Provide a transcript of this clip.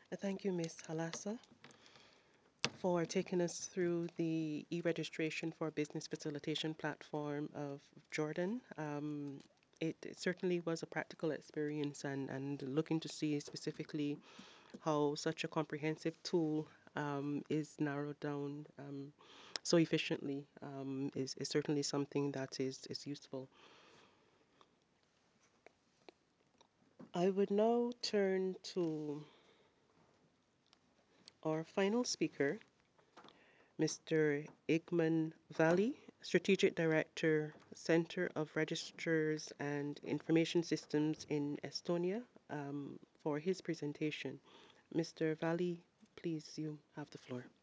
Thank you, Ms. Halassa, for taking us through the e-registration for business facilitation platform of Jordan. It certainly was a practical experience and looking to see specifically how such a comprehensive tool is narrowed down so efficiently is certainly something that is useful. I would now turn to our final speaker, Mr. Igman Valley, Strategic Director, Center of Registers and Information Systems in Estonia, for his presentation. Mr. Valley, please, you have the floor.